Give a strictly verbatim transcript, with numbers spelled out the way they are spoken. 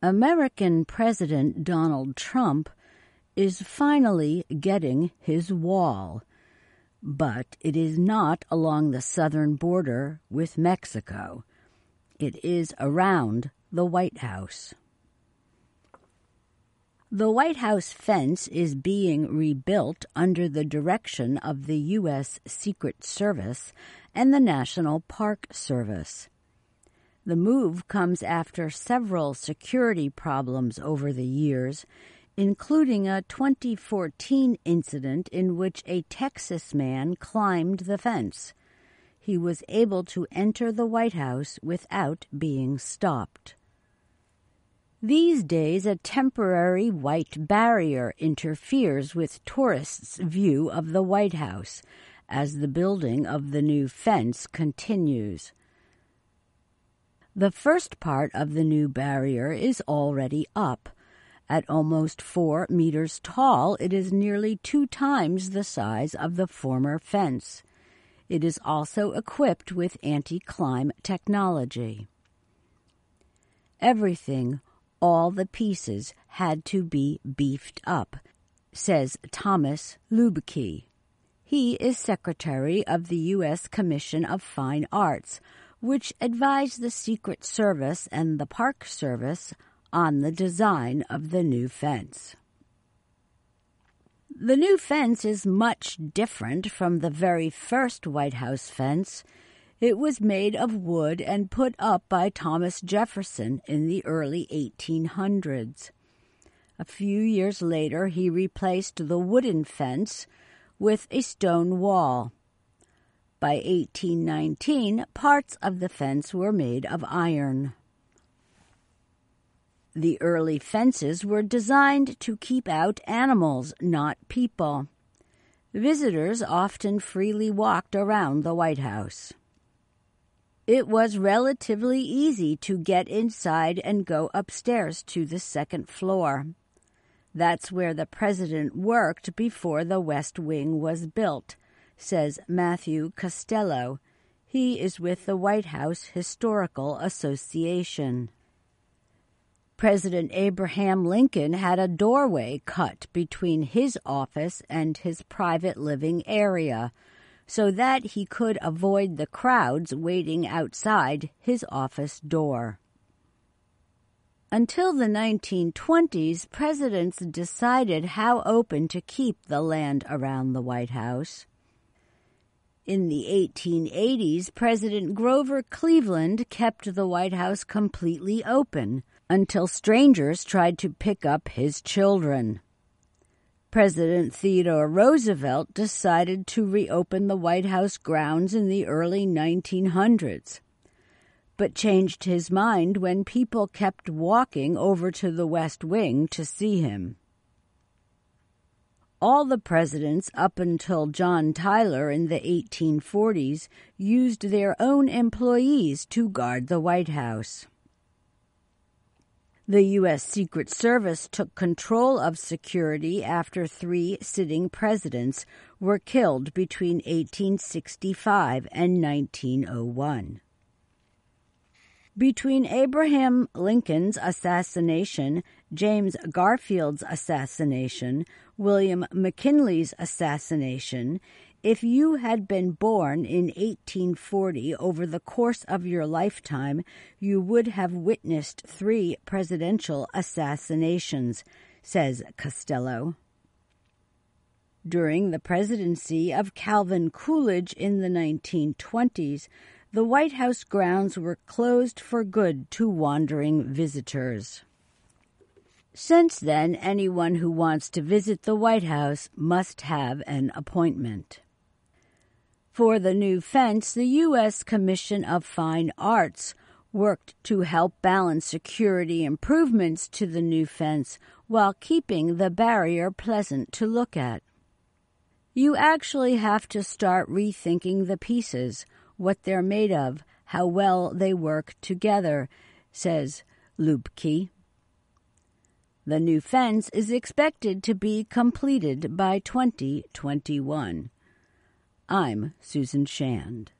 American President Donald Trump is finally getting his wall, but it is not along the southern border with Mexico. It is around the White House. The White House fence is being rebuilt under the direction of the U S Secret Service and the National Park Service. The move comes after several security problems over the years, including a twenty fourteen incident in which a Texas man climbed the fence. He was able to enter the White House without being stopped. These days, a temporary white barrier interferes with tourists' view of the White House as the building of the new fence continues. The first part of the new barrier is already up. At almost four meters tall, it is nearly two times the size of the former fence. It is also equipped with anti-climb technology. Everything, all the pieces, had to be beefed up, says Thomas Lubke. He is secretary of the U S Commission of Fine Arts, which advised the Secret Service and the Park Service on the design of the new fence. The new fence is much different from the very first White House fence. It was made of wood and put up by Thomas Jefferson in the early eighteen hundreds. A few years later, he replaced the wooden fence with a stone wall. By eighteen nineteen, parts of the fence were made of iron. The early fences were designed to keep out animals, not people. Visitors often freely walked around the White House. It was relatively easy to get inside and go upstairs to the second floor. That's where the president worked before the West Wing was built, says Matthew Costello. He is with the White House Historical Association. President Abraham Lincoln had a doorway cut between his office and his private living area so that he could avoid the crowds waiting outside his office door. Until the nineteen twenties, presidents decided how open to keep the land around the White House. In the eighteen eighties, President Grover Cleveland kept the White House completely open until strangers tried to pick up his children. President Theodore Roosevelt decided to reopen the White House grounds in the early nineteen hundreds, but changed his mind when people kept walking over to the West Wing to see him. All the presidents up until John Tyler in the eighteen forties used their own employees to guard the White House. The U S Secret Service took control of security after three sitting presidents were killed between eighteen sixty-five and nineteen oh one. Between Abraham Lincoln's assassination, James Garfield's assassination, William McKinley's assassination, if you had been born in eighteen forty over the course of your lifetime, you would have witnessed three presidential assassinations, says Costello. During the presidency of Calvin Coolidge in the nineteen twenties, the White House grounds were closed for good to wandering visitors. Since then, anyone who wants to visit the White House must have an appointment. For the new fence, the U S Commission of Fine Arts worked to help balance security improvements to the new fence while keeping the barrier pleasant to look at. You actually have to start rethinking the pieces, what they're made of, how well they work together, says Lubke. The new fence is expected to be completed by twenty twenty-one. I'm Susan Shand.